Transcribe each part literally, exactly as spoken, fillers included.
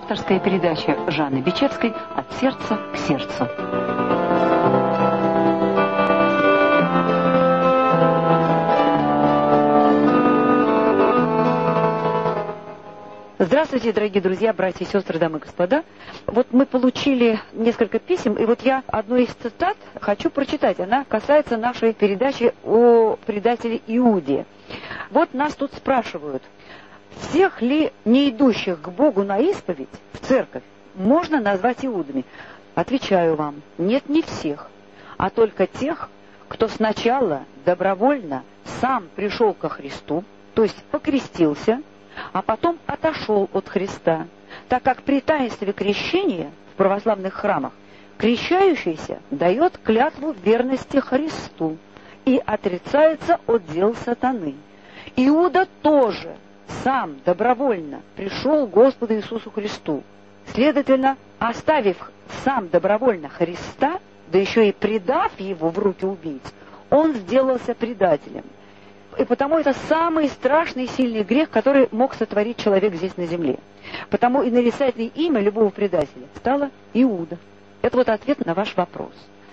Авторская передача Жанны Бичевской «От сердца к сердцу». Здравствуйте, дорогие друзья, братья и сестры, дамы и господа. Вот мы получили несколько писем, и вот я одну из цитат хочу прочитать. Она касается нашей передачи о предателе Иуде. Вот нас тут спрашивают, всех ли не идущих к Богу на исповедь в церковь можно назвать иудами? Отвечаю вам, нет, не всех, а только тех, кто сначала добровольно сам пришел ко Христу, то есть покрестился, а потом отошел от Христа, так как при таинстве крещения в православных храмах крещающийся дает клятву верности Христу и отрицается от дел сатаны. Иуда тоже сам добровольно пришел к Господу Иисусу Христу. Следовательно, оставив сам добровольно Христа, да еще и предав его в руки убийц, он сделался предателем. И потому это самый страшный и сильный грех, который мог сотворить человек здесь на земле. Потому и нарицательное имя любого предателя стало Иуда. Это вот ответ на ваш вопрос.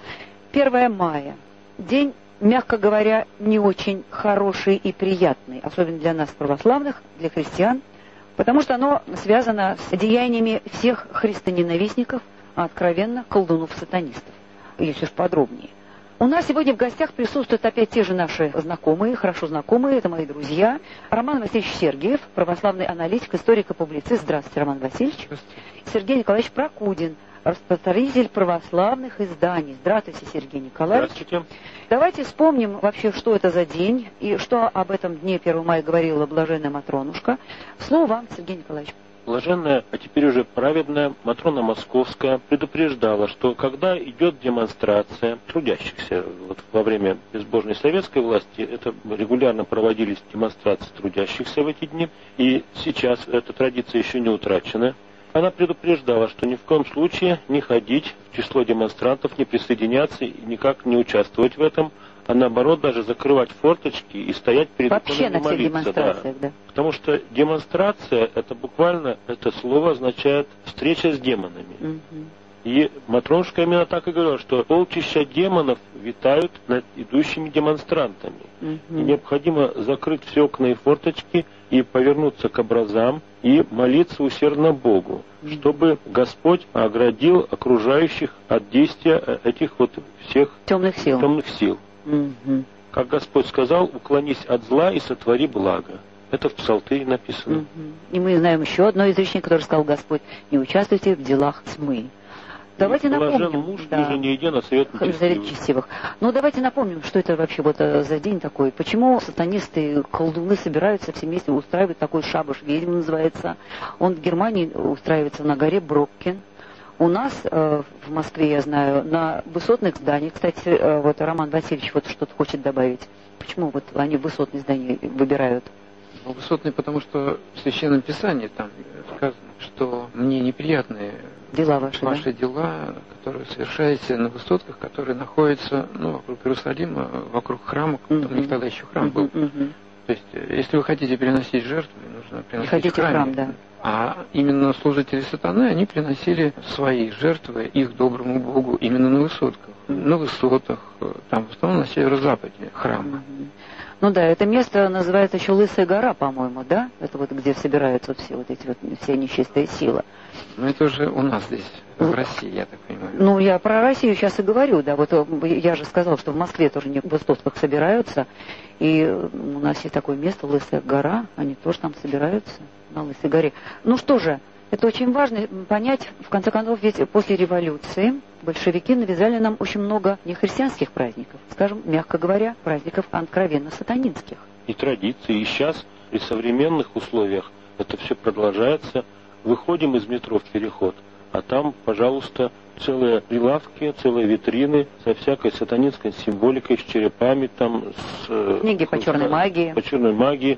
первое мая. День, мягко говоря, не очень хороший и приятный, особенно для нас, православных, для христиан, потому что оно связано с деяниями всех христоненавистников, а откровенно колдунов-сатанистов, если уж подробнее. У нас сегодня в гостях присутствуют опять те же наши знакомые, хорошо знакомые, это мои друзья. Роман Васильевич Сергиев, православный аналитик, историк и публицист. Здравствуйте, Роман Васильевич. Здравствуйте. Сергей Николаевич Прокудин, распространитель православных изданий. Здравствуйте, Сергей Николаевич. Здравствуйте. Давайте вспомним вообще, что это за день, и что об этом дне первого мая говорила блаженная Матронушка. Слово вам, Сергей Николаевич. Блаженная, а теперь уже праведная Матрона Московская предупреждала, что когда идет демонстрация трудящихся, вот во время безбожной советской власти, это регулярно проводились демонстрации трудящихся в эти дни, и сейчас эта традиция еще не утрачена. Она предупреждала, что ни в коем случае не ходить в число демонстрантов, не присоединяться и никак не участвовать в этом, а наоборот даже закрывать форточки и стоять перед вообще иконами на всех молиться. демонстрациях, да. Да. Потому что демонстрация, это буквально, это слово означает встреча с демонами. Угу. И Матронушка именно так и говорила, что полчища демонов витают над идущими демонстрантами. Угу. И необходимо закрыть все окна и форточки и повернуться к образам и молиться усердно Богу, угу. чтобы Господь оградил окружающих от действия этих вот всех темных сил. Темных сил. Угу. Как Господь сказал, уклонись от зла и сотвори благо. Это в Псалтыре написано. Угу. И мы знаем еще одно изречение, которое сказал Господь: не участвуйте в делах тьмы. Давайте напомним. Муж, да, не идя на совет нечестивых. Но давайте напомним, что это вообще вот за день такой. Почему сатанисты, колдуны собираются все вместе, устраивают такой шабаш, ведьм называется. Он в Германии устраивается на горе Броккен. У нас э, в Москве, я знаю, на высотных зданиях, кстати, э, вот Роман Васильевич вот что-то хочет добавить. Почему вот они высотные здания выбирают? Ну, высотные, потому что в Священном Писании там сказано, что мне неприятны дела ваши, ваши да? дела, которые совершаете на высотках, которые находятся ну, вокруг Иерусалима, вокруг храма, uh-huh. там у них тогда еще храм uh-huh, был. Uh-huh. То есть, если вы хотите переносить жертвы, нужно приносить хотите в храме. Храм, да. А именно служители сатаны, они приносили свои жертвы их доброму Богу именно на высотках. Mm-hmm. На высотах, там в основном на северо-западе храма. Mm-hmm. Ну да, это место называется еще Лысая гора, по-моему, да? Это вот где собираются все вот эти вот, вся нечистая сила. Ну это уже у нас здесь, в России, я так понимаю. Ну, я про Россию сейчас и говорю, да. Вот я же сказала, что в Москве тоже не в высотках собираются. И у нас есть такое место, Лысая гора, они тоже там собираются на Лысой горе. Ну что же, это очень важно понять, в конце концов, ведь после революции большевики навязали нам очень много нехристианских праздников, скажем, мягко говоря, праздников откровенно сатанинских. И традиции, и сейчас, при современных условиях это все продолжается. Выходим из метро в переход, а там, пожалуйста, целые прилавки, целые витрины со всякой сатанинской символикой, с черепами, там, с... Книги по черной магии. По черной магии.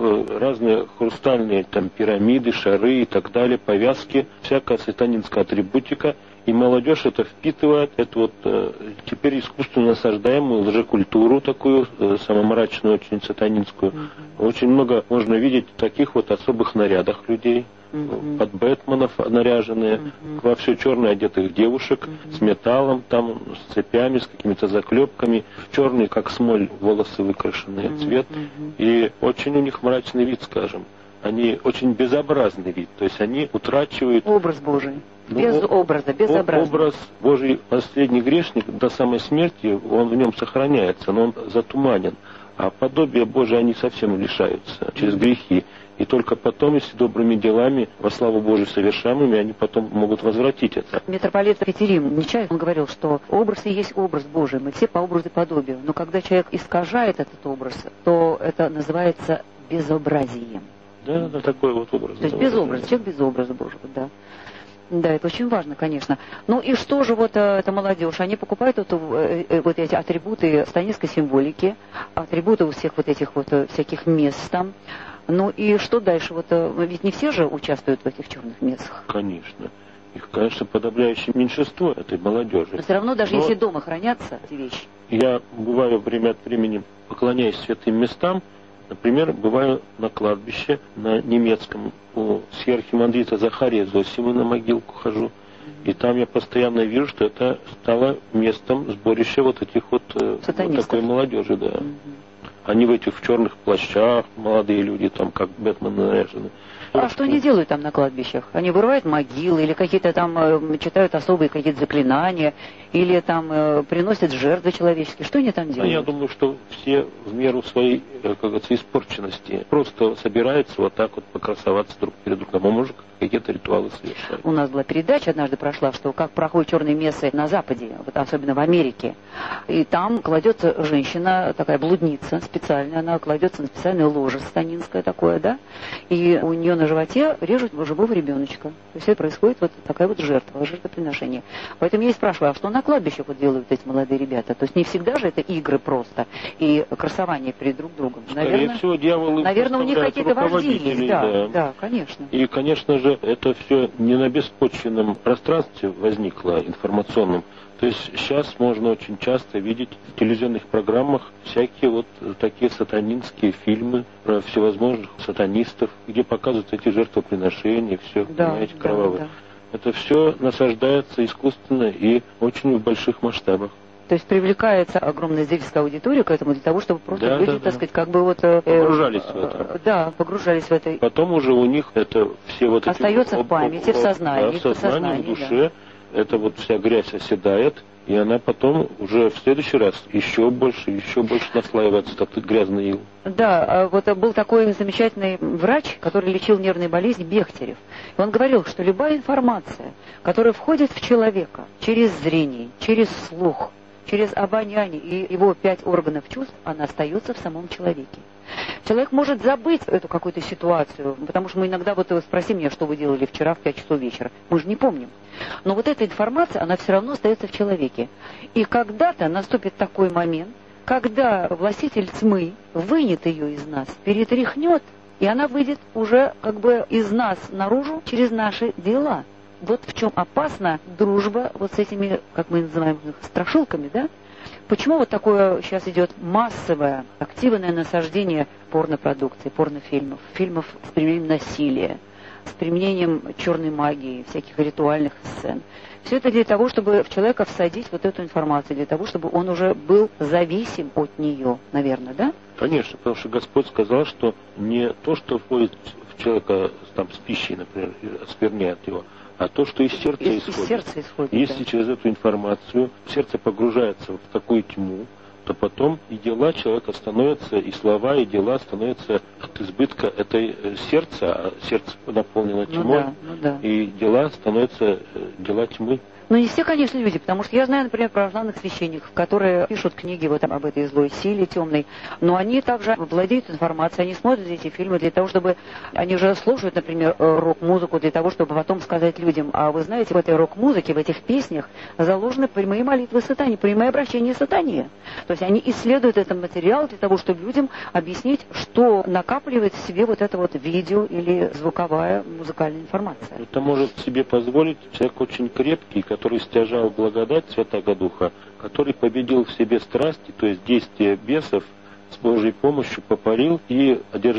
Разные хрустальные там пирамиды, шары и так далее, повязки, всякая сатанинская атрибутика. И молодежь это впитывает, это вот э, теперь искусственно насаждаемую лжекультуру такую, э, самомрачную, очень сатанинскую. Mm-hmm. Очень много можно видеть в таких вот особых нарядах людей. Mm-hmm. под Бэтменов наряженные, mm-hmm. во все черное одетых девушек, mm-hmm. с металлом, там, с цепями, с какими-то заклепками, в черный, как смоль, волосы выкрашенные, mm-hmm. цвет. Mm-hmm. И очень у них мрачный вид, скажем. Они очень безобразный вид, то есть они утрачивают... Образ Божий. Ну, без о, образа, безобразный. Образ Божий, последний грешник, до самой смерти, он в нем сохраняется, но он затуманен. А подобие Божие они совсем лишаются через грехи. И только потом, если добрыми делами, во славу Божию совершаемыми, они потом могут возвратить это. Митрополит Петерим нечаянно он говорил, что образ и есть образ Божий, мы все по образу и подобию. Но когда человек искажает этот образ, то это называется безобразием. Да, да, такой вот образ. То есть без образа, человек без образа Божьего, да. Да, это очень важно, конечно. Ну и что же вот э, эта молодежь? Они покупают вот, э, вот эти атрибуты станинской символики, атрибуты у всех вот этих вот э, всяких мест там. Ну и что дальше? Вот э, ведь не все же участвуют в этих черных местах. Конечно. Их, конечно, подавляющее меньшинство этой молодежи. Но все равно, даже Но если дома хранятся эти вещи. Я бываю время от времени, поклоняясь святым местам. Например, бываю на кладбище, на немецком, у сверхимандрита Захария Зосимы на могилку хожу. И там я постоянно вижу, что это стало местом сборища вот этих вот, вот такой молодежи, да. Mm-hmm. Они в этих в черных плащах, молодые люди, там как Бэтмен наряжены. А что они делают там на кладбищах? Они вырывают могилы, или какие-то там э, читают особые какие-то заклинания, или там э, приносят жертвы человеческие. Что они там делают? А я думаю, что все в меру своей, как говорится, испорченности просто собираются вот так вот покрасоваться друг перед другом. А может, какие-то ритуалы совершают. У нас была передача однажды прошла, что как проходят черные мессы на Западе, вот особенно в Америке. И там кладется женщина, такая блудница специальная, она кладется на специальное ложе станинское такое, да, и у нее на животе режут живого ребеночка. То есть это происходит вот такая вот жертва, жертвоприношение. Поэтому я и спрашиваю, а что на кладбищах вот делают эти молодые ребята? То есть не всегда же это игры просто и красование перед друг другом. Скорее наверное, всего, дьявол им наверное, у них какие-то вожди есть. Да, да. да, конечно. И, конечно же, это все не на беспочвенном пространстве возникло информационном. То есть сейчас можно очень часто видеть в телевизионных программах всякие вот такие сатанинские фильмы про всевозможных сатанистов, где показывают эти жертвоприношения, все, да, понимаете, да, кровавое. Да. Это все насаждается искусственно и очень в больших масштабах. То есть привлекается огромная зрительская аудитория к этому для того, чтобы просто да, люди, да, так да. сказать, как бы вот... Э, погружались в это. Э, да, погружались в это. Потом уже у них это все вот эти... Остается в памяти, в сознании, да, в сознании, в, сознании, в душе. Да. Это вот вся грязь оседает, и она потом уже в следующий раз еще больше, еще больше наслаивается этот грязный ил. Да, вот был такой замечательный врач, который лечил нервные болезни, Бехтерев. И он говорил, что любая информация, которая входит в человека через зрение, через слух, через обоняние и его пять органов чувств, она остается в самом человеке. Человек может забыть эту какую-то ситуацию, потому что мы иногда вот спроси меня, что вы делали вчера в пять часов вечера. Мы же не помним. Но вот эта информация, она все равно остается в человеке. И когда-то наступит такой момент, когда властитель тьмы вынет ее из нас, перетряхнет, и она выйдет уже как бы из нас наружу через наши дела. Вот в чем опасна дружба вот с этими, как мы называем их, страшилками, да? Почему вот такое сейчас идет массовое, активное насаждение порнопродукции, порнофильмов, фильмов с применением насилия, с применением черной магии, всяких ритуальных сцен? Все это для того, чтобы в человека всадить вот эту информацию, для того, чтобы он уже был зависим от нее, наверное, да? Конечно, потому что Господь сказал, что не то, что входит в человека там, с пищей, например, оскверняет его, а то, что из сердца из, исходит. Из сердца исходит. Если да. через эту информацию сердце погружается в такую тьму, то потом и дела человека становятся, и слова, и дела становятся от избытка этой сердца, а сердце наполнено тьмой, ну да, ну да. и дела становятся дела тьмы. Ну, не все, конечно, люди, потому что я знаю, например, православных священников, которые пишут книги вот об этой злой силе темной, но они также владеют информацией, они смотрят эти фильмы для того, чтобы... Они же слушают, например, рок-музыку для того, чтобы потом сказать людям, а вы знаете, в этой рок-музыке, в этих песнях заложены прямые молитвы сатане, прямые обращения сатане. То есть они исследуют этот материал для того, чтобы людям объяснить, что накапливает в себе вот это вот видео или звуковая музыкальная информация. Это может себе позволить человек очень крепкий, который стяжал благодать Святаго Духа, который победил в себе страсти, то есть действия бесов, с Божьей помощью попарил и одержал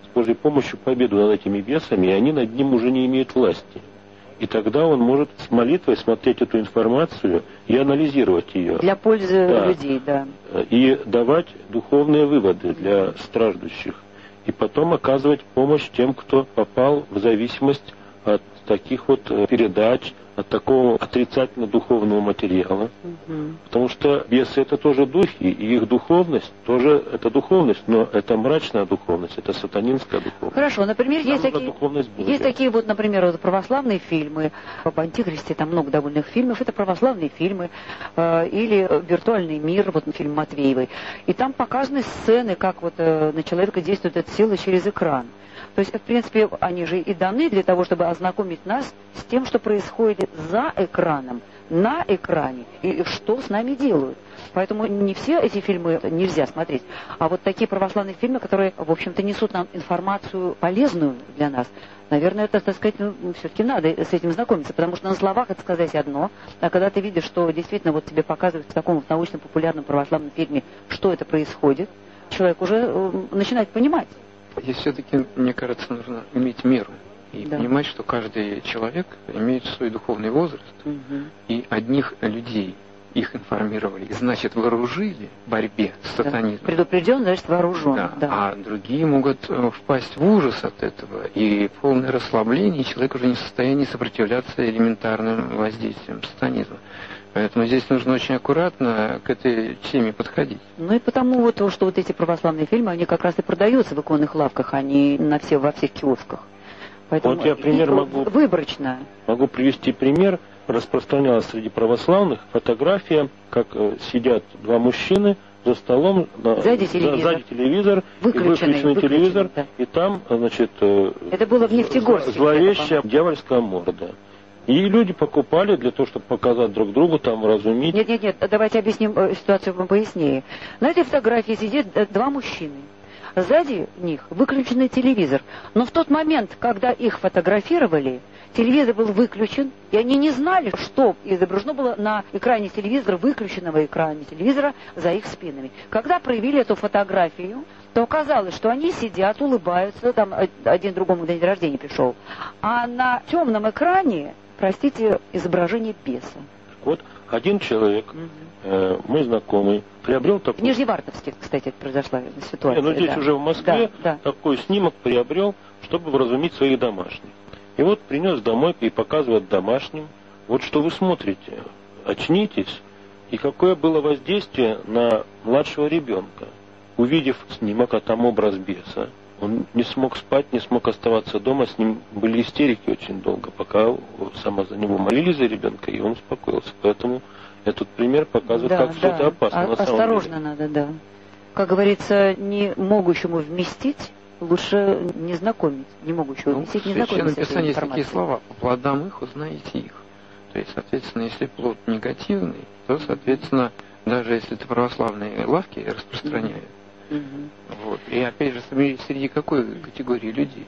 Божьей помощью победу над этими бесами, и они над ним уже не имеют власти. И тогда он может с молитвой смотреть эту информацию и анализировать ее. Для пользы да. людей, да. И давать духовные выводы для страждущих. И потом оказывать помощь тем, кто попал в зависимость от таких вот передач, от такого отрицательно-духовного материала. Угу. Потому что бесы — это тоже духи, и их духовность тоже это духовность, но это мрачная духовность, это сатанинская духовность. Хорошо, например, есть такие, есть такие вот, например, вот православные фильмы, об Антихристе, там много довольных фильмов, это православные фильмы, э, или «Виртуальный мир», вот фильм Матвеевой, и там показаны сцены, как вот э, на человека действует эта сила через экран. То есть, в принципе, они же и даны для того, чтобы ознакомить нас с тем, что происходит за экраном, на экране, и что с нами делают. Поэтому не все эти фильмы нельзя смотреть. А вот такие православные фильмы, которые, в общем-то, несут нам информацию полезную для нас, наверное, это, так сказать, ну, все-таки надо с этим знакомиться, потому что на словах это сказать одно, а когда ты видишь, что действительно вот тебе показывают в таком научно-популярном православном фильме, что это происходит, человек уже э, начинает понимать. Здесь все-таки, мне кажется, нужно иметь меру и да. понимать, что каждый человек имеет свой духовный возраст, угу. и одних людей их информировали, значит, вооружили в борьбе с сатанизмом. Да. Предупрежден, значит, вооружен. Да. Да. А другие могут впасть в ужас от этого, и полное расслабление, и человек уже не в состоянии сопротивляться элементарным воздействиям сатанизма. Поэтому здесь нужно очень аккуратно к этой теме подходить. Ну и потому вот, что вот эти православные фильмы, они как раз и продаются в иконных лавках, а не на все, во всех киосках. Поэтому вот я пример могу, выборочно. Могу привести пример. Распространялась среди православных фотография, как сидят два мужчины за столом, сзади телевизор, сзади телевизор выключенный, и выключенный, выключенный телевизор, да. и там, значит, это было в Нефтегорске, зловещая дьявольская морда. И люди покупали для того, чтобы показать друг другу, там, разуметь. Нет, нет, нет, давайте объясним ситуацию пояснее. На этой фотографии сидят два мужчины. Сзади них выключенный телевизор. Но в тот момент, когда их фотографировали, телевизор был выключен, и они не знали, что изображено было на экране телевизора, выключенного экрана телевизора за их спинами. Когда проявили эту фотографию, то оказалось, что они сидят, улыбаются, там один другому на день рождения пришел. А на темном экране, простите, изображение беса. Вот один человек, угу. э, мой знакомый, приобрел такой... В Нижневартовске, кстати, это произошла ситуация. Не, ну здесь да. уже в Москве да, да. такой снимок приобрел, чтобы вразумить своих домашних. И вот принес домой и показывает домашним, вот что вы смотрите, очнитесь. И какое было воздействие на младшего ребенка. Увидев снимок, а там образ беса, он не смог спать, не смог оставаться дома, с ним были истерики очень долго, пока сама за него молились за ребенка, и он успокоился. Поэтому этот пример показывает, да, как да. все это опасно. А, на самом осторожно деле. надо, да. Как говорится, не могущему вместить, лучше не знакомить, не могущего ну, вместить, не знакомить. В знакомить с этой Писании есть информацией. такие слова: по плодам их узнаете их. То есть, соответственно, если плод негативный, то, соответственно, даже если это православные лавки распространяют. Mm-hmm. Вот. И опять же, среди какой категории людей?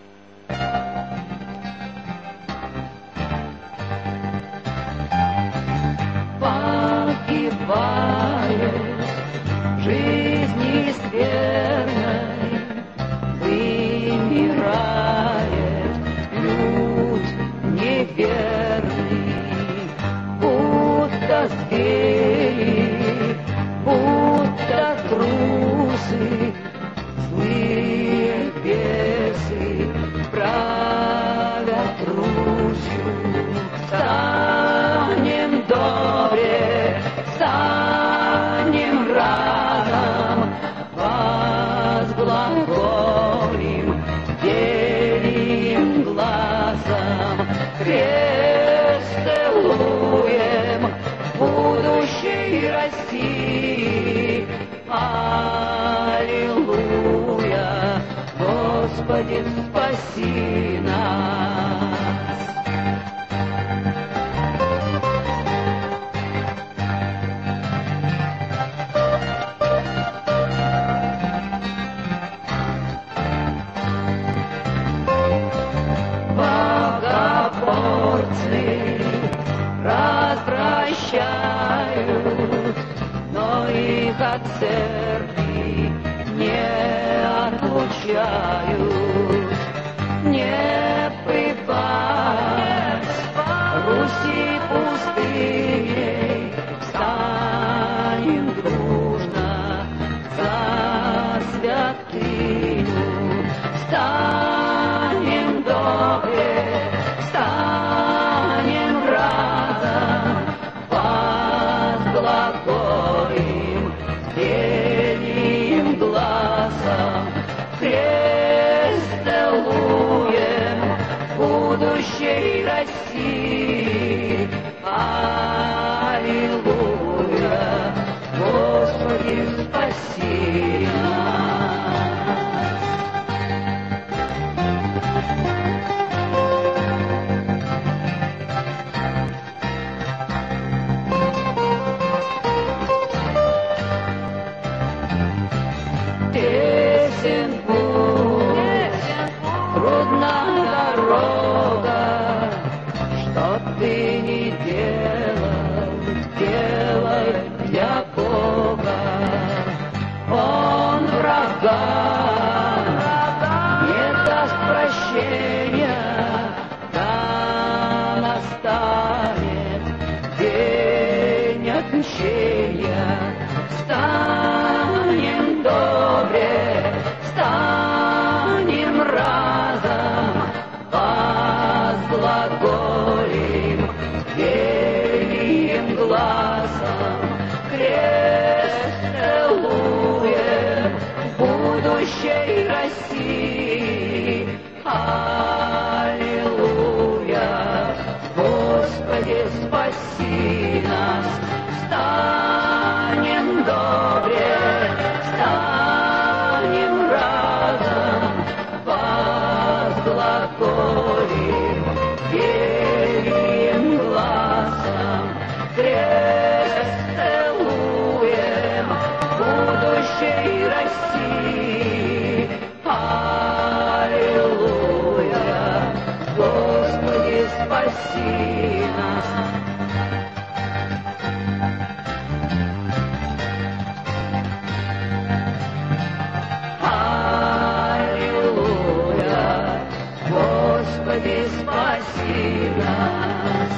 Погибает жизни скверной, вымирает люд неверный, будто звери, будто трусы, злые бесы правят Русью. Станем добре, станем разом, возглаголим единым глазом, крест целуем будущей России. Аллилуйя, Господи, спаси нас. Богоборцы развращают, но их от церкви не отлучают. России. Аллилуйя, Господи, спаси нас. Тесен путь, трудна дорога, что ты не делал, делай для Бога. Он врага не даст прощения, да настанет день отмщения. Станем добре, станем разом, возглаголим великим глазом, крест целуем будущей России. Аллилуйя, Господи, спаси нас. Станем добре, станем разом, возглаголим великим глазом, крест целуем будущей России. Аллилуйя, Господи, спаси нас. Господи, спаси нас.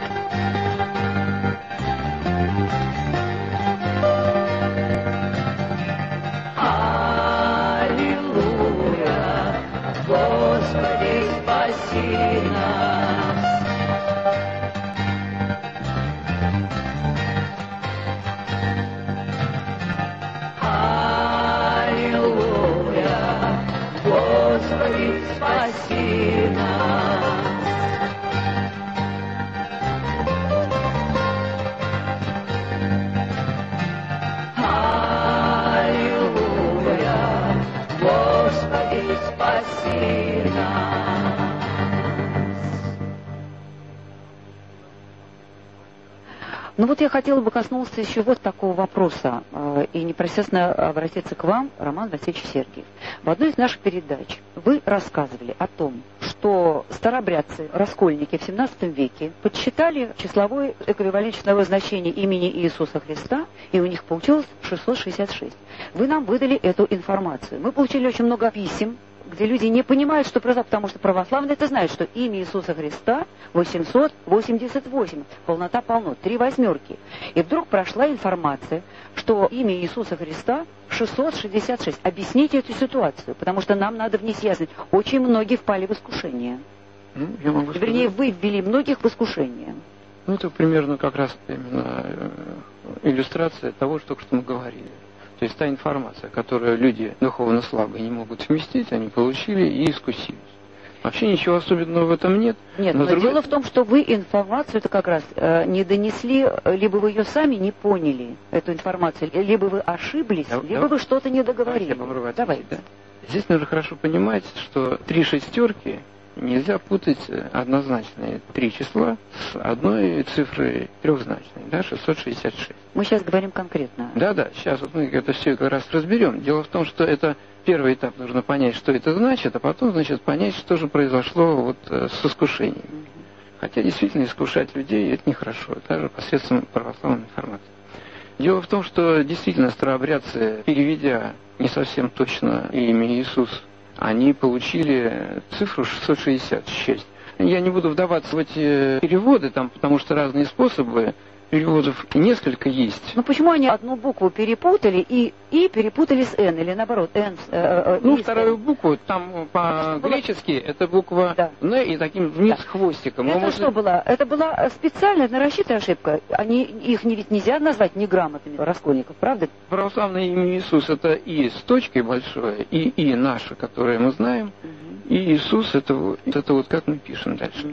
Аллилуйя, Господи, спаси нас. Аллилуйя, Господи, спаси нас. Аллилуйя, Господи, спаси нас. Ну вот я хотела бы коснуться еще вот такого вопроса, э, и непосредственно обратиться к вам, Роман Васильевич Сергиев. В одной из наших передач вы рассказывали о том, что старообрядцы, раскольники в семнадцатом веке подсчитали числовой эквивалент числовое значение имени Иисуса Христа, и у них получилось шестьсот шестьдесят шесть. Вы нам выдали эту информацию. Мы получили очень много писем, где люди не понимают, что произошло, потому что православные это знают, что имя Иисуса Христа восемьсот восемьдесят восемь, полнота полно, три восьмерки. И вдруг прошла информация, что имя Иисуса Христа шестьсот шестьдесят шесть. Объясните эту ситуацию, потому что нам надо внести ясность. Очень многие впали в искушение. Ну, я могу Вернее, сказать, вы ввели многих в искушение. ну, это примерно как раз именно э, иллюстрация того, что, что мы говорили. То есть та информация, которую люди духовно слабые не могут вместить, они получили и искусились. Вообще ничего особенного в этом нет. Нет, но, но другой... дело в том, что вы информацию это как раз э, не донесли, либо вы ее сами не поняли, эту информацию, либо вы ошиблись, да, либо да. вы что-то не договорили. Давай. Да? Здесь нужно хорошо понимать, что три шестерки нельзя путать однозначные три числа с одной цифрой трехзначной, да, шестьсот шестьдесят шесть. Мы сейчас говорим конкретно. Да, да, сейчас вот мы это все как раз разберем. Дело в том, что это первый этап, нужно понять, что это значит, а потом, значит, понять, что же произошло вот с искушением. Угу. Хотя действительно искушать людей это нехорошо, даже посредством православной информации. Дело в том, что действительно старообрядцы, переведя не совсем точно имя Иисус, они получили цифру шестьсот шестьдесят шесть. Я не буду вдаваться в эти переводы, там, потому что разные способы переводов несколько есть. Ну почему они одну букву перепутали и и перепутали с Н, или наоборот, Н с, э, э, Ну, и вторую N. букву, там по-гречески это буква да. Н и таким вниз да. хвостиком. Это можно... что было? Это была специальная нарочитая ошибка. Они, их не, ведь нельзя назвать неграмотными раскольников, правда? Православное имя Иисус это И с точкой большой, и И наше, которое мы знаем, угу. И Иисус это, это вот как мы пишем дальше. Угу.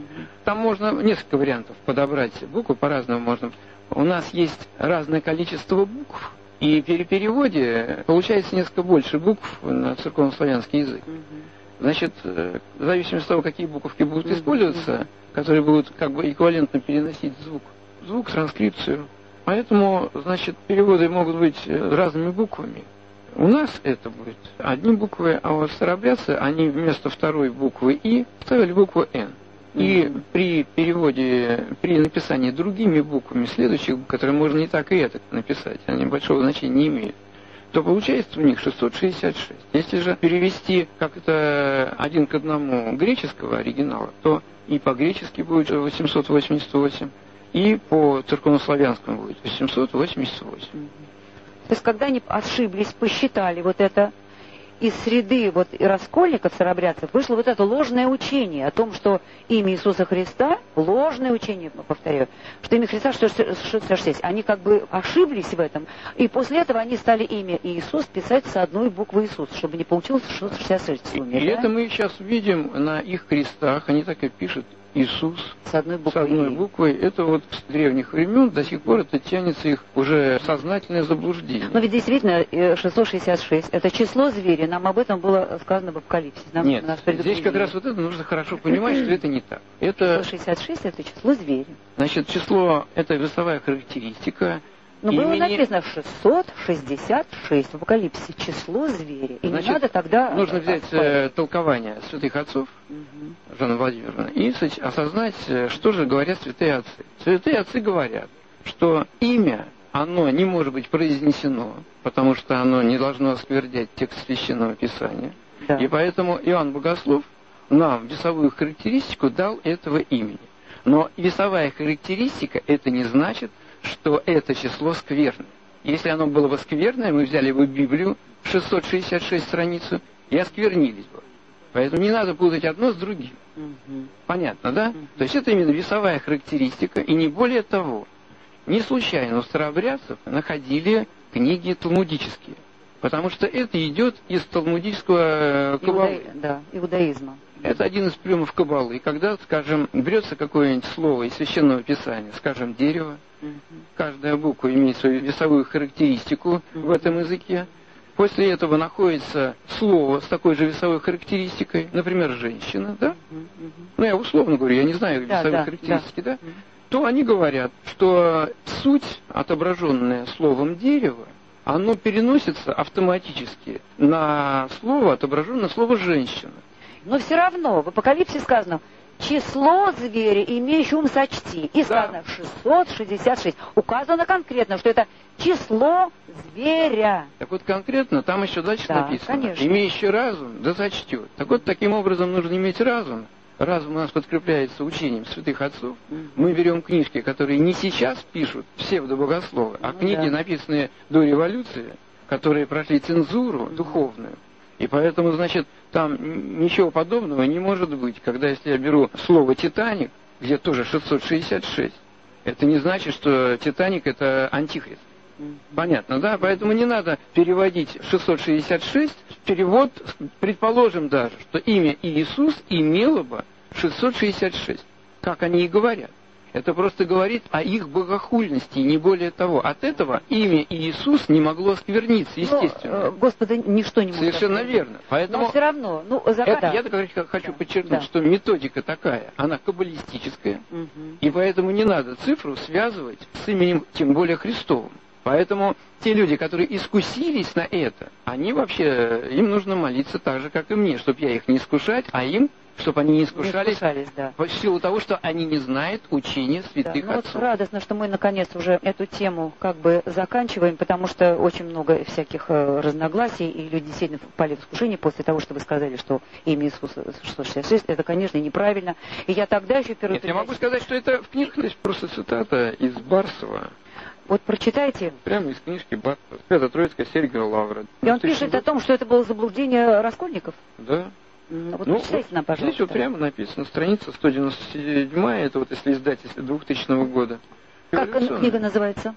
там можно несколько вариантов подобрать. Буквы по-разному можно. У нас есть разное количество букв, и при переводе получается несколько больше букв на церковнославянский язык. Значит, в зависимости от того, какие буковки будут использоваться, которые будут как бы эквивалентно переносить звук, звук, транскрипцию. Поэтому, значит, переводы могут быть разными буквами. У нас это будет одни буквы, а вот старообрядцы, они вместо второй буквы «и» ставили букву «н». И при переводе, при написании другими буквами следующих, которые можно и так, и это написать, они большого значения не имеют, то получается у них шестьсот шестьдесят шесть. Если же перевести как-то один к одному греческого оригинала, то и по-гречески будет восемьсот восемьдесят восемь, и по церковнославянскому будет восемьсот восемьдесят восемь. То есть, когда они ошиблись, посчитали вот это, из среды вот раскольников, старообрядцев, вышло вот это ложное учение о том, что имя Иисуса Христа, ложное учение, повторяю, что имя Христа шестьсот шестьдесят шесть. Они как бы ошиблись в этом, и после этого они стали имя Иисус писать с одной буквы Иисус, чтобы не получилось шестьсот шестьдесят шесть в сумме. И да? это мы сейчас видим на их крестах, они так и пишут Иисус с одной буквой. С одной буквой. Это вот с древних времен до сих пор это тянется их уже сознательное заблуждение. Но ведь действительно шестьсот шестьдесят шесть это число зверя, нам об этом было сказано в Апокалипсисе. Нам, Нет, здесь как раз вот это нужно хорошо понимать, что это не так. Это шестьсот шестьдесят шесть это число зверя. Значит, число это весовая характеристика. Но было имени... написано шестьсот шестьдесят шесть в Апокалипсисе, число зверя. И Значит, не надо тогда... нужно взять э, толкование святых отцов, угу. Жанна Владимировна, и осознать, что же говорят святые отцы. Святые отцы говорят, что имя, оно не может быть произнесено, потому что оно не должно осквернять текст Священного Писания. Да. И поэтому Иоанн Богослов нам весовую характеристику дал этого имени. Но весовая характеристика, это не значит, что это число скверное. Если оно было бы скверное, мы взяли бы Библию, шестьсот шестьдесят шесть страницу, и осквернились бы. Поэтому не надо путать одно с другим. Угу. Понятно, да? Угу. То есть это именно весовая характеристика, и не более того. Не случайно у старообрядцев находили книги талмудические, потому что это идет из талмудического каббалы. Иуда... Да, иудаизма. Это один из приемов каббалы. И когда, скажем, берется какое-нибудь слово из Священного Писания, скажем, дерево, угу. каждая буква имеет свою весовую характеристику угу. в этом языке. После этого находится слово с такой же весовой характеристикой, например, женщина, да? Угу. Ну, я условно говорю, я не знаю да, весовой да, характеристики, да? да? Угу. То они говорят, что суть, отображенная словом дерево, оно переносится автоматически на слово, отображенное слово женщина. Но все равно в Апокалипсисе сказано число зверя, имеющего ум сочти. И сказано да. шестьсот шестьдесят шесть. Указано конкретно, что это число зверя. Так вот конкретно там еще дальше да, написано. Конечно. Имеющий разум, да зачтет. Так вот таким образом нужно иметь разум. Разум у нас подкрепляется учением святых отцов. Mm-hmm. Мы берем книжки, которые не сейчас пишут псевдобогословы, а mm-hmm. книги, написанные до революции, которые прошли цензуру mm-hmm. духовную. И поэтому, значит, там ничего подобного не может быть. Когда, если я беру слово «Титаник», где тоже шестьсот шестьдесят шесть, это не значит, что «Титаник» — это антихрист. Mm-hmm. Понятно, да? Поэтому не надо переводить шестьсот шестьдесят шесть. Перевод, предположим даже, что имя Иисус имело бы шестьсот шестьдесят шесть. Как они и говорят. Это просто говорит о их богохульности, не более того. От этого имя Иисус не могло оскверниться, естественно. Но, Господа ничто не может. Совершенно осквернить. верно. Поэтому но все равно. Ну, за... это, да. Я так хочу да. подчеркнуть, да. что методика такая, она каббалистическая, угу. и поэтому не надо цифру связывать с именем, тем более Христовым. Поэтому те люди, которые искусились на это, они вообще, им нужно молиться так же, как и мне, чтобы я их не искушать, а им, чтобы они не искушались, не искушались да. в силу того, что они не знают учения святых да. ну, отцов. Вот радостно, что мы наконец уже эту тему как бы заканчиваем, потому что очень много всяких э, разногласий, и люди действительно впали в искушение после того, что вы сказали, что имя Иисуса шестьсот шестьдесят шесть, это, конечно, неправильно. И я тогда еще первый... Нет, я могу сказать, что это в книгах есть просто цитата из Барсова. Вот прочитайте. Прямо из книжки Барсова. Свято-Троицкая Сергия Лавра. И он пишет год. О том, что это было заблуждение раскольников. Да. Ну, вот ну, прочитайте нам, пожалуйста. Здесь вот прямо написано, страница сто девяносто седьмая, это вот если издательство двухтысячного года. Как книга называется?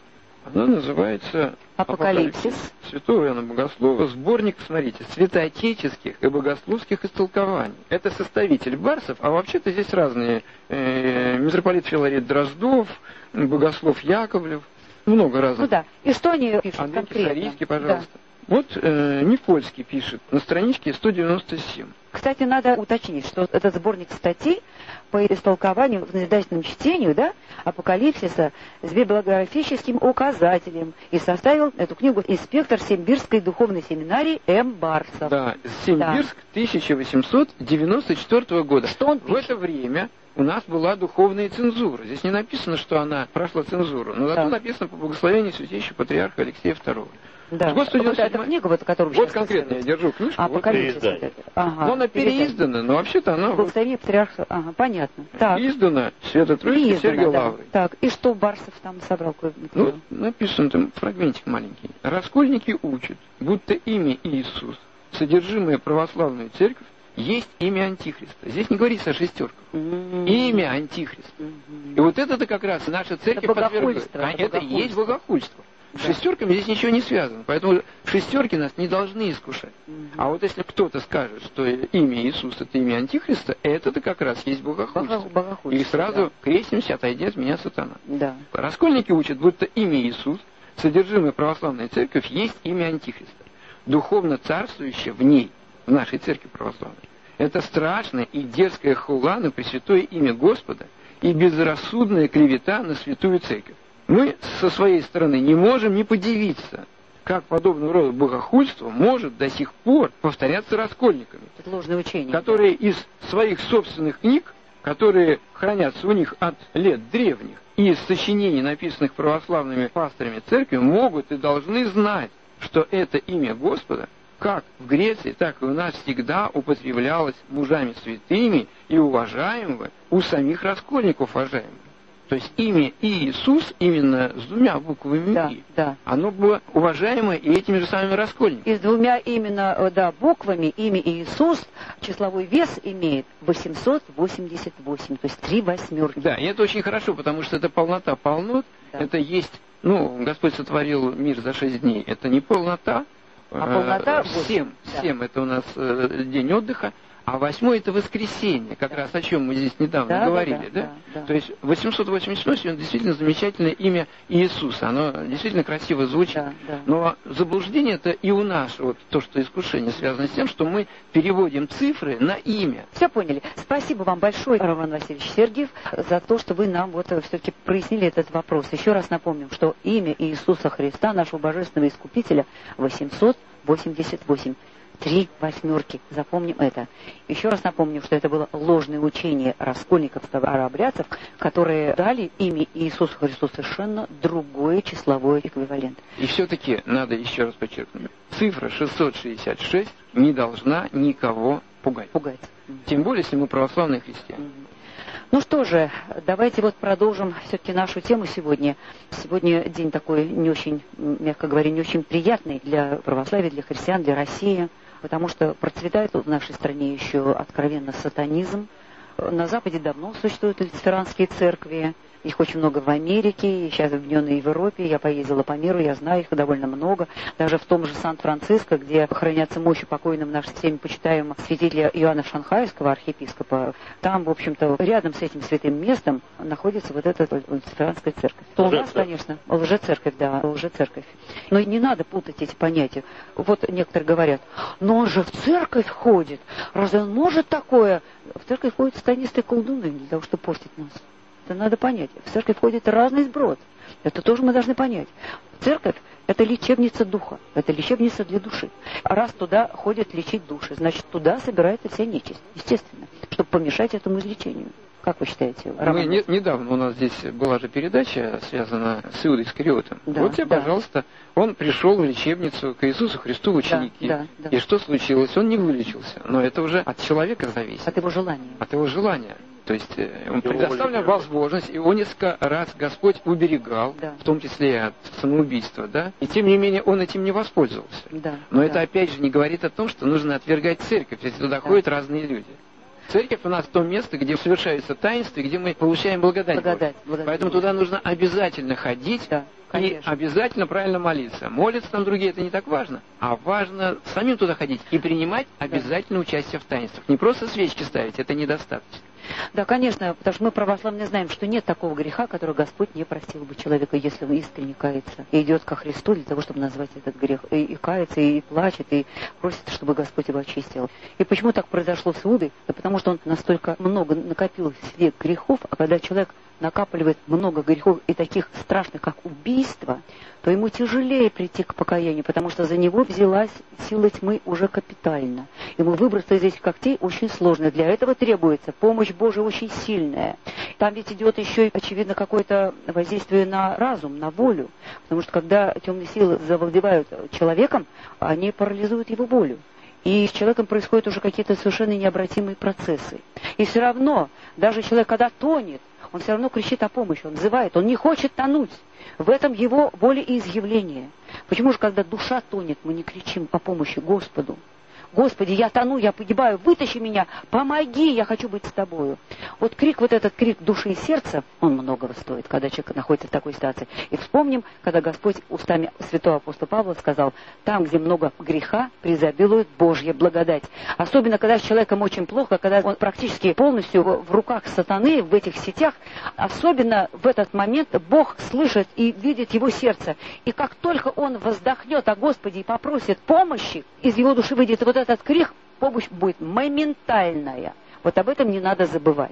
Она называется Апокалипсис. Святого Иоанна Богослова, сборник, смотрите, святоотеческих и богословских истолкований. Это составитель Барсов, а вообще-то здесь разные. Э, митрополит Филарет Дроздов, богослов Яковлев, много разных. Ну да. И что они пишут Андрей конкретно? Кисарийский, пожалуйста. Да. Вот э, Никольский пишет на страничке сто девяносто семь. Кстати, надо уточнить, что этот сборник статей по истолкованию в назидательном чтению, да, Апокалипсиса с библиографическим указателем, и составил эту книгу инспектор Симбирской духовной семинарии М. Барсов. Да, Симбирск, да. тысяча восемьсот девяносто четвёртого года. Что он пишет? В это время у нас была духовная цензура. Здесь не написано, что она прошла цензуру, но зато написано по благословению святейшего патриарха Алексея второго. Да. Вот эта книга, вот, которую вот конкретно я держу книжку. Апокалипсис. Вот вот ага, но она переиздана, но вообще-то она... Благословение патриарха, ага, понятно. Так. Издана Свято-Троицкой Сергией да. Лаврой. Так, и что Барсов там собрал? Ну, написано там фрагментик маленький. Раскольники учат, будто имя Иисус, содержимое православную церковь, есть имя Антихриста. Здесь не говорится о шестерках. Mm-hmm. Имя Антихриста. Mm-hmm. И вот это-то как раз наша церковь подвергает. А это и есть богохульство. С да. шестерками здесь ничего не связано. Поэтому шестерки нас не должны искушать. Mm-hmm. А вот если кто-то скажет, что имя Иисуса это имя Антихриста, это-то как раз есть богохульство. богохульство и сразу да. крестимся, отойди от меня, сатана. Да. Раскольники учат, будто имя Иисус, содержимое православной церковь, есть имя Антихриста. Духовно царствующее в ней, в нашей церкви православной. Это страшное и дерзкое хула на пресвятое имя Господа и безрассудная клевета на святую церковь. Мы со своей стороны не можем не подивиться, как подобного рода богохульство может до сих пор повторяться раскольниками. Это ложное учение. Которые из своих собственных книг, которые хранятся у них от лет древних, и из сочинений, написанных православными пасторами церкви, могут и должны знать, что это имя Господа как в Греции, так и у нас всегда употреблялось мужами святыми и уважаемого у самих раскольников уважаемых. То есть имя Иисус именно с двумя буквами да, «и», да. оно было уважаемое и этими же самыми раскольниками. И с двумя именно да, буквами имя Иисус числовой вес имеет восемьсот восемьдесят восемь, то есть три восьмерки. Да, и это очень хорошо, потому что это полнота полнот, да. Это есть, ну, Господь сотворил мир за шесть дней, это не полнота, а полнота семь, да. семь это у нас э, день отдыха, а восьмой это воскресенье, как да. раз о чем мы здесь недавно да, говорили, да, да? Да, да? То есть восемьсот восемьдесят восемь, он действительно замечательное имя Иисуса, оно действительно красиво звучит, да, да. Но заблуждение это и у нас, вот то, что искушение связано с тем, что мы переводим цифры на имя. Все поняли. Спасибо вам большое, Роман Васильевич Сергиев, за то, что вы нам вот все-таки прояснили этот вопрос. Еще раз напомним, что имя Иисуса Христа, нашего Божественного Искупителя, восемьсот восемьдесят восемь. Три восьмерки. Запомним это. Еще раз напомню, что это было ложное учение раскольников, старообрядцев, которые дали имя Иисуса Христа совершенно другой числовой эквивалент. И все-таки надо еще раз подчеркнуть. Цифра шестьсот шестьдесят шесть не должна никого пугать. Пугать. Тем более, если мы православные христиане. Ну что же, давайте вот продолжим все-таки нашу тему сегодня. Сегодня день такой не очень, мягко говоря, не очень приятный для православия, для христиан, для России, потому что процветает в нашей стране еще откровенно сатанизм. На Западе давно существуют люциферанские церкви, их очень много в Америке, и сейчас объединенные в Европе. Я поездила по миру, я знаю их довольно много. Даже в том же Сан-Франциско, где хранятся мощи покойным нашим всеми почитаемого святителя Иоанна Шанхайского, архиепископа, там, в общем-то, рядом с этим святым местом находится вот эта люциферанская церковь. То у нас, конечно, лжецерковь, да, лжецерковь. Но не надо путать эти понятия. Вот некоторые говорят, но он же в церковь ходит. Разве он может такое? В церковь ходят сатанисты и колдуны для того, чтобы постить нас. Это надо понять. В церковь входит разный сброд. Это тоже мы должны понять. Церковь – это лечебница духа, это лечебница для души. А раз туда ходят лечить души, значит, туда собирается вся нечисть, естественно, чтобы помешать этому излечению. Как вы считаете, Роман? Мы не, недавно у нас здесь была же передача, связанная с Иудой Искариотом. Да, вот тебе, да. пожалуйста, он пришел в лечебницу к Иисусу Христу в ученики. Да, да, да. И что случилось? Он не вылечился. Но это уже от человека зависит. От его желания. От его желания. То есть он предоставлял возможность, его несколько раз Господь уберегал, да. в том числе и от самоубийства, да, и тем не менее он этим не воспользовался. Да, Но да. это опять же не говорит о том, что нужно отвергать церковь, если туда да. ходят разные люди. Церковь у нас то место, где совершаются таинства, где мы получаем благодать. Благодать, благодать. Поэтому туда нужно обязательно ходить, Да, и конечно. обязательно правильно молиться. Молятся там другие, это не так важно. А важно самим туда ходить и принимать обязательно участие в таинствах. Не просто свечки ставить, это недостаточно. Да, конечно, потому что мы, православные, знаем, что нет такого греха, который Господь не простил бы человека, если он искренне кается и идет ко Христу для того, чтобы назвать этот грех. И, и кается, и плачет, и просит, чтобы Господь его очистил. И почему так произошло с Иудой? Да потому что он настолько много накопил в себе грехов, а когда человек накапливает много грехов и таких страшных, как убийство, то ему тяжелее прийти к покаянию, потому что за него взялась сила тьмы уже капитально. Ему выбраться из этих когтей очень сложно. Для этого требуется помощь Божия очень сильная. Там ведь идет еще, очевидно, какое-то воздействие на разум, на волю. Потому что когда темные силы завладевают человеком, они парализуют его волю. И с человеком происходят уже какие-то совершенно необратимые процессы. И все равно, даже человек, когда тонет, он все равно кричит о помощи, он взывает, он не хочет тонуть. В этом его волеизъявление. Почему же, когда душа тонет, мы не кричим о помощи Господу? Господи, я тону, я погибаю, вытащи меня, помоги, я хочу быть с тобою. Вот крик, вот этот крик души и сердца, он многого стоит, когда человек находится в такой ситуации. И вспомним, когда Господь устами святого апостола Павла сказал, там, где много греха, преизобилует Божья благодать. Особенно, когда с человеком очень плохо, когда он практически полностью в руках сатаны, в этих сетях, особенно в этот момент Бог слышит и видит его сердце. И как только он воздохнет о Господе и попросит помощи, из его души выйдет вот этот крик, помощь будет моментальная. Вот об этом не надо забывать.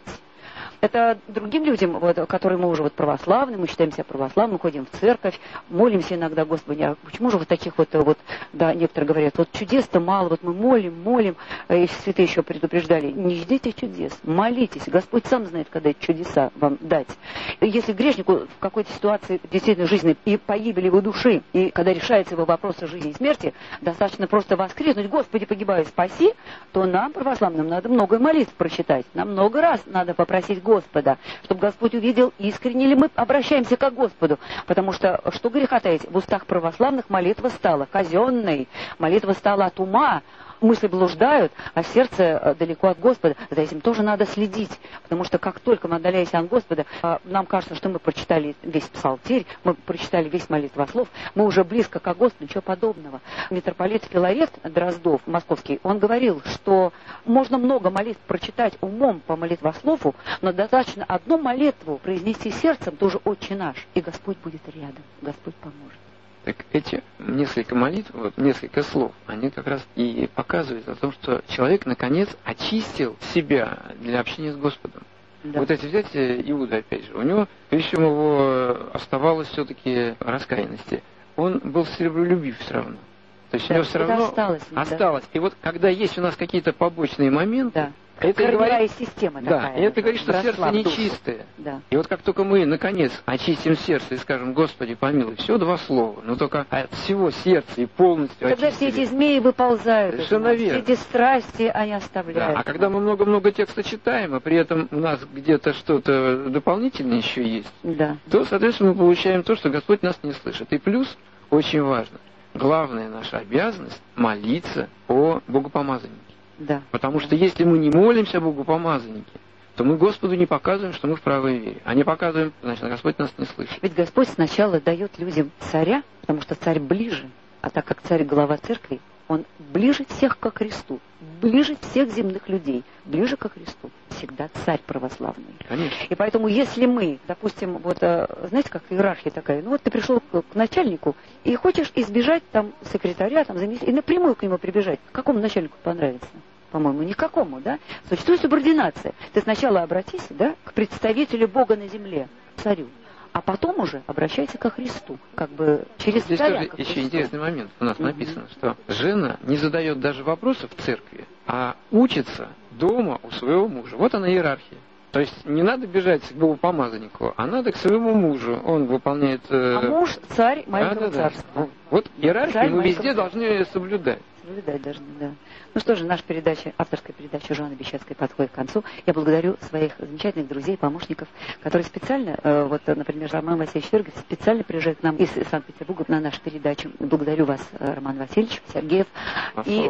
Это другим людям, вот, которые мы уже вот православные, мы считаем себя православными, ходим в церковь, молимся иногда, Господи, а почему же вот таких вот, вот, да, некоторые говорят, вот чудес-то мало, вот мы молим, молим, и святые еще предупреждали, не ждите чудес, молитесь, Господь сам знает, когда эти чудеса вам дать. Если грешнику в какой-то ситуации действительно жизни и погибели его души, и когда решается его вопрос о жизни и смерти, достаточно просто воскреснуть, Господи, погибаю, спаси, то нам, православным, надо много молитв прочитать, нам много раз надо попросить Господа, чтобы Господь увидел, искренне ли мы обращаемся к Господу. Потому что, что греха таить, в устах православных молитва стала казенной, молитва стала от ума, мысли блуждают, а сердце далеко от Господа. За этим тоже надо следить, потому что как только мы отдаляемся от Господа, нам кажется, что мы прочитали весь псалтирь, мы прочитали весь молитвослов, мы уже близко к Господу, ничего подобного. Митрополит Филарет Дроздов, московский, он говорил, что можно много молитв прочитать умом по молитвослову, но достаточно одну молитву произнести сердцем, тоже «Отче наш», и Господь будет рядом, Господь поможет. Так эти несколько молитв, вот, несколько слов, они как раз и показывают о том, что человек наконец очистил себя для общения с Господом. Да. Вот эти взять Иуда, опять же, у него, прежде чем его оставалось все-таки раскаянности, он был серебролюбив все равно. То есть да, у него все равно осталось. осталось. Да. И вот когда есть у нас какие-то побочные моменты, да. Это говорит, система да, такая, и это говорит, что сердце нечистое. Да. И вот как только мы, наконец, очистим сердце и скажем, Господи, помилуй, все два слова, но только от всего сердца и полностью Тогда очистили. все эти змеи выползают. Совершенно верно. Все эти страсти они оставляют. Да. А когда мы много-много текста читаем, а при этом у нас где-то что-то дополнительное еще есть, да. то, соответственно, мы получаем то, что Господь нас не слышит. И плюс, очень важно, главная наша обязанность молиться о богопомазаннике. Да. Потому что если мы не молимся Богу помазаннике, то мы Господу не показываем, что мы в правой вере. А не показываем, значит, Господь нас не слышит. Ведь Господь сначала дает людям царя, потому что царь ближе. А так как царь глава церкви, он ближе всех ко Христу, ближе всех земных людей, ближе ко Христу. Всегда царь православный. Конечно. И поэтому, если мы, допустим, вот, знаете, как иерархия такая, ну вот ты пришел к, к начальнику и хочешь избежать там секретаря, там, заместителя, и напрямую к нему прибежать, какому начальнику понравится? По-моему, никакому, да? Существует субординация. Ты сначала обратись, да, к представителю Бога на земле, царю. А потом уже обращайся ко Христу, как бы через Здесь царя. Здесь тоже еще интересный момент. У нас mm-hmm. написано, что жена не задает даже вопросов в церкви, а учится дома у своего мужа. Вот она иерархия. То есть не надо бежать к богопомазаннику, а надо к своему мужу. Он выполняет... Э... А муж царь Маленького да, да, царства. Да. Вот иерархию царь мы везде Маленького... должны соблюдать. Соблюдать должны, да. Ну что же, наша передача, авторская передача Жанны Бещецкой подходит к концу. Я благодарю своих замечательных друзей, помощников, которые специально, э, вот, например, Роман Васильевич Фергов специально приезжает к нам из Санкт-Петербурга на нашу передачу. Благодарю вас, Роман Васильевич, Сергеев. А и...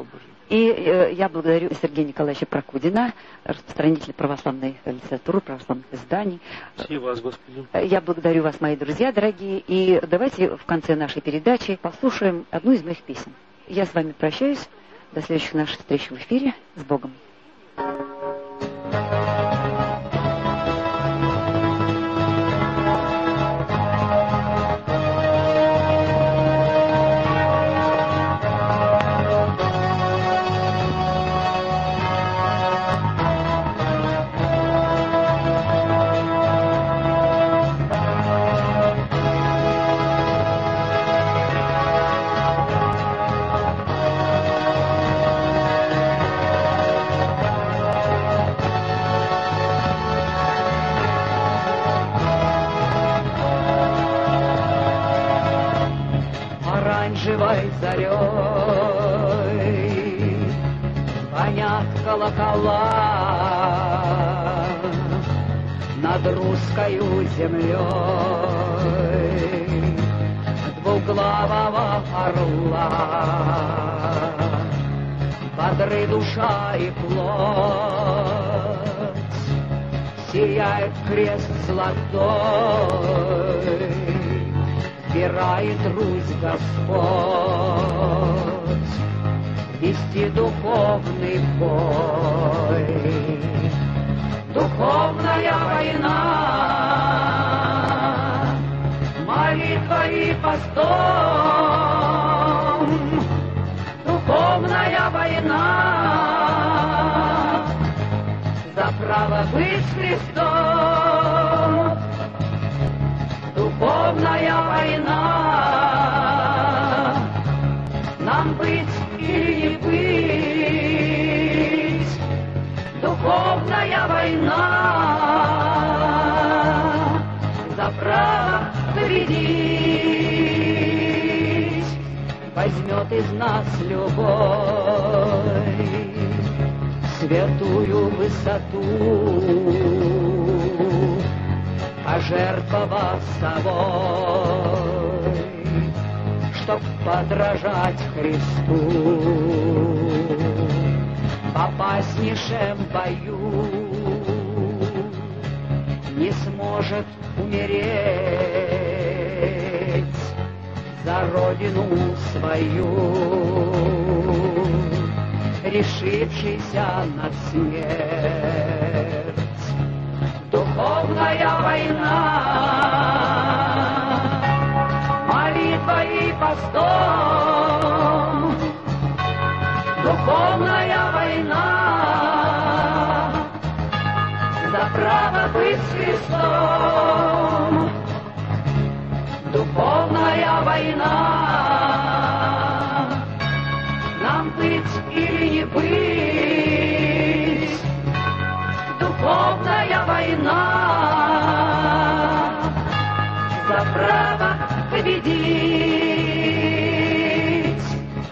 И э, я благодарю Сергея Николаевича Прокудина, распространителя православной литературы, православных изданий. Спасибо вас, Господи. Я благодарю вас, мои друзья дорогие. И давайте в конце нашей передачи послушаем одну из моих песен. Я с вами прощаюсь. До следующих наших встреч в эфире. С Богом. Оранжевой зарей звонят колокола над русскою землей двуглавого орла. Бодры душа и плоть, сияет крест золотой, избирает Русь Господь вести духовный бой. Духовная война, молитва и постом. Духовная война за право быть Христом. Духовная война, нам быть или не быть. Духовная война за право победить. Возьмет из нас любовь святую высоту, пожертвовав собой, чтоб подражать Христу. В опаснейшем бою не сможет умереть за родину свою, решившийся на смерть. Духовная война, молитва и постом. Духовная война за право быть Христом. Духовная война, нам быть или не быть. Духовная война за право победить.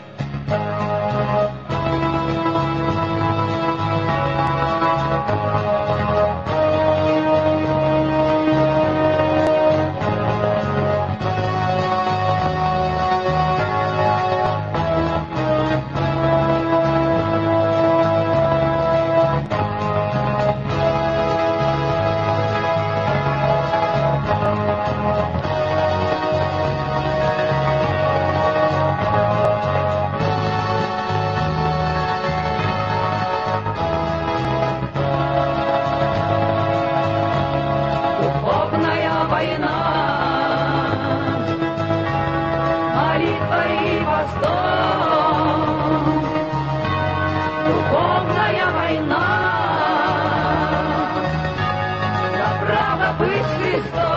Духовная война за право быть Христом.